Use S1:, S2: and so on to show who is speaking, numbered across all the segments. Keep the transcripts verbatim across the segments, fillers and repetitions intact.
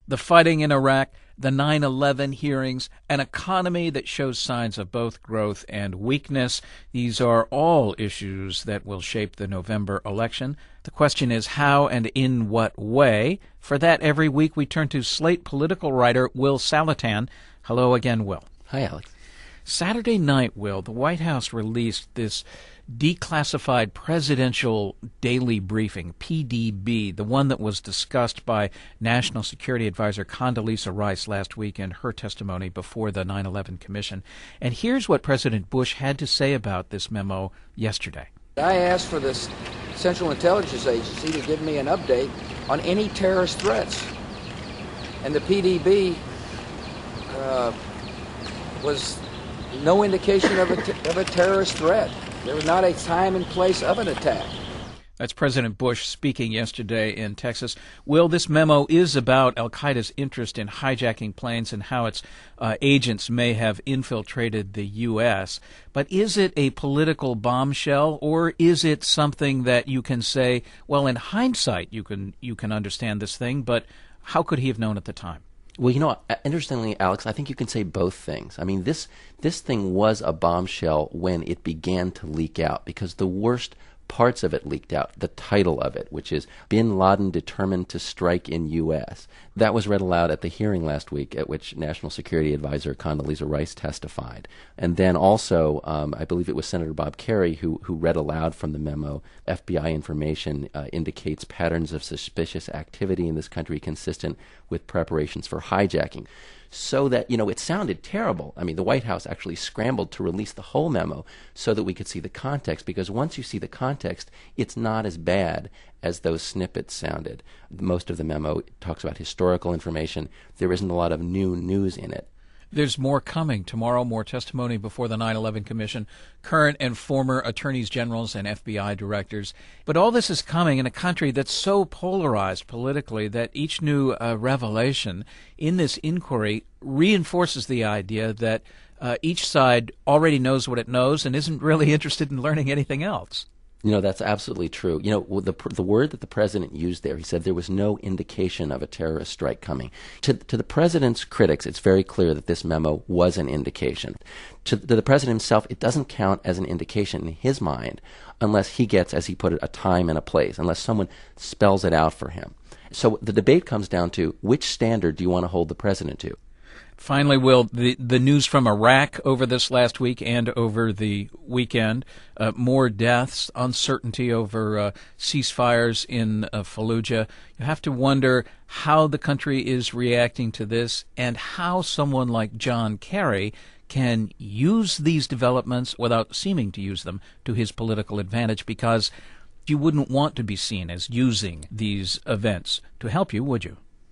S1: the fighting in Iraq, the nine eleven hearings, an economy that shows signs of both growth and weakness. These are all issues that will shape the November election. The question is how and in what way. For that, every week we turn to Slate political writer Will Saletan. Hello again, Will.
S2: Hi, Alex.
S1: Saturday night, Will, the White House released this declassified presidential daily briefing, P D B, the one that was discussed by National Security Advisor Condoleezza Rice last week in her testimony before the nine eleven Commission. And here's what President Bush had to say about this memo yesterday.
S3: I asked for the Central Intelligence Agency to give me an update on any terrorist threats. And the P D B uh, was no indication of a, t- of a terrorist threat. There was not a time and place of an attack.
S1: That's President Bush speaking yesterday in Texas. Will, this memo is about al-Qaeda's interest in hijacking planes and how its uh, agents may have infiltrated the U S. But is it a political bombshell, or is it something that you can say, well, in hindsight, you can you can understand this thing, but how could he have known at the time?
S2: Well, you know, interestingly, Alex, I think you can say both things. I mean, this this thing was a bombshell when it began to leak out, because the worst parts of it leaked out. The title of it, which is Bin Laden Determined to Strike in U S. That was read aloud at the hearing last week at which National Security Advisor Condoleezza Rice testified. And then also, um, I believe it was Senator Bob Kerrey who, who read aloud from the memo, F B I information uh, indicates patterns of suspicious activity in this country consistent with preparations for hijacking. So that, you know, it sounded terrible. I mean, the White House actually scrambled to release the whole memo so that we could see the context, because once you see the context, it's not as bad as those snippets sounded. Most of the memo talks about historical information. There isn't a lot of new news in it.
S1: There's more coming. Tomorrow, more testimony before the nine eleven Commission, current and former attorneys generals and F B I directors. But all this is coming in a country that's so polarized politically that each new uh, revelation in this inquiry reinforces the idea that uh, each side already knows what it knows and isn't really interested in learning anything else.
S2: You know, that's absolutely true. You know, the the word that the president used there, he said there was no indication of a terrorist strike coming. To, to the president's critics, it's very clear that this memo was an indication. To, to the president himself, it doesn't count as an indication in his mind unless he gets, as he put it, a time and a place, unless someone spells it out for him. So the debate comes down to which standard do you want to hold the president to?
S1: Finally, Will, the, the news from Iraq over this last week and over the weekend, uh, more deaths, uncertainty over uh, ceasefires in uh, Fallujah. You have to wonder how the country is reacting to this and how someone like John Kerry can use these developments without seeming to use them to his political advantage, because you wouldn't want to be seen as using these events to help you, would you?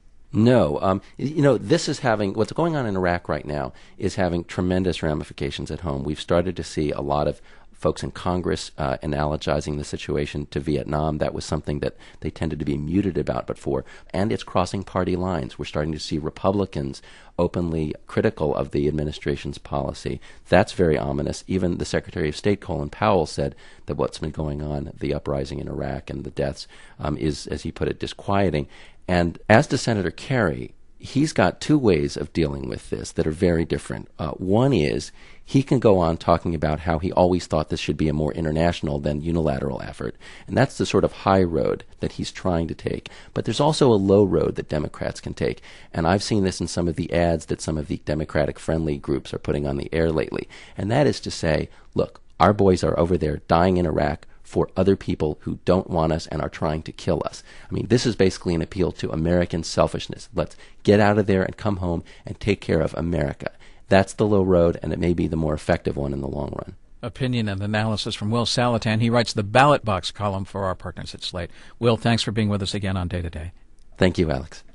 S2: No. Um, you know, this is having, what's going on in Iraq right now is having tremendous ramifications at home. We've started to see a lot of folks in Congress uh, analogizing the situation to Vietnam. That was something that they tended to be muted about before. And it's crossing party lines. We're starting to see Republicans openly critical of the administration's policy. That's very ominous. Even the Secretary of State, Colin Powell, said that what's been going on, the uprising in Iraq and the deaths, um, is, as he put it, disquieting. And as to Senator Kerry, he's got two ways of dealing with this that are very different. Uh, one is he can go on talking about how he always thought this should be a more international than unilateral effort. And that's the sort of high road that he's trying to take. But there's also a low road that Democrats can take. And I've seen this in some of the ads that some of the Democratic-friendly groups are putting on the air lately. And that is to say, look, our boys are over there dying in Iraq for other people who don't want us and are trying to kill us. I mean, this is basically an appeal to American selfishness. Let's get out of there and come home and take care of America. That's the low road, and it may be the more effective one in the long run.
S1: Opinion and analysis from Will Saletan. He writes the Ballot Box column for our partners at Slate. Will, thanks for being with us again on Day to Day.
S2: Thank you, Alex.